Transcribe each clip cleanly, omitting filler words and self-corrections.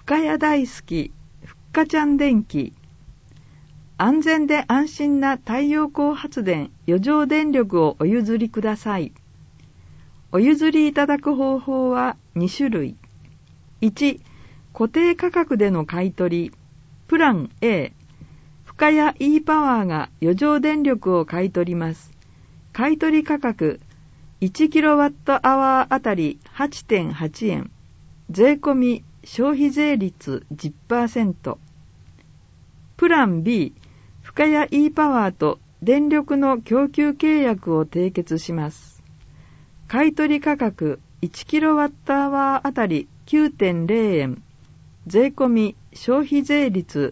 深谷大好き、ふっかちゃん電気。安全で安心な太陽光発電余剰電力をお譲りください。お譲りいただく方法は2種類。1、固定価格での買い取り。プラン A、深谷 E パワーが余剰電力を買い取ります。買取価格 1kWh あたり 8.8 円。税込み消費税率 10%。プラン B、深谷 E パワーと電力の供給契約を締結します。買取価格 1kWh あたり 9.0 円。税込み消費税率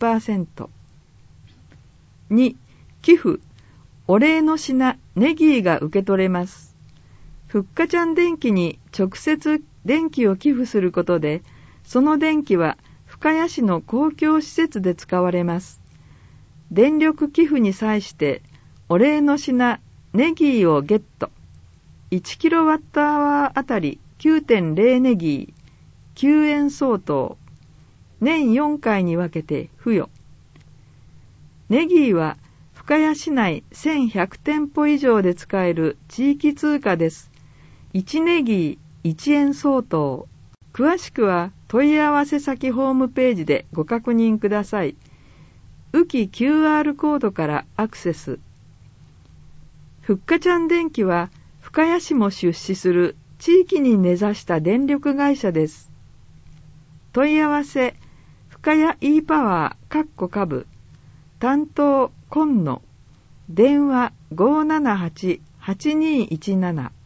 10%。2、寄付。お礼の品、ネギーが受け取れます。ふっかちゃん電気に直接電気を寄付することで、その電気は深谷市の公共施設で使われます。電力寄付に際して、お礼の品、ネギーをゲット。1kWh あたり 9.0 ネギー、9円相当。年4回に分けて付与。ネギーは深谷市内1100店舗以上で使える地域通貨です。1ネギー1円相当。詳しくは問い合わせ先ホームページでご確認ください。浮き QR コードからアクセス。ふっかちゃん電気は深谷市も出資する地域に根ざした電力会社です。問い合わせ深谷 E パワー株担当今野電話 578-8217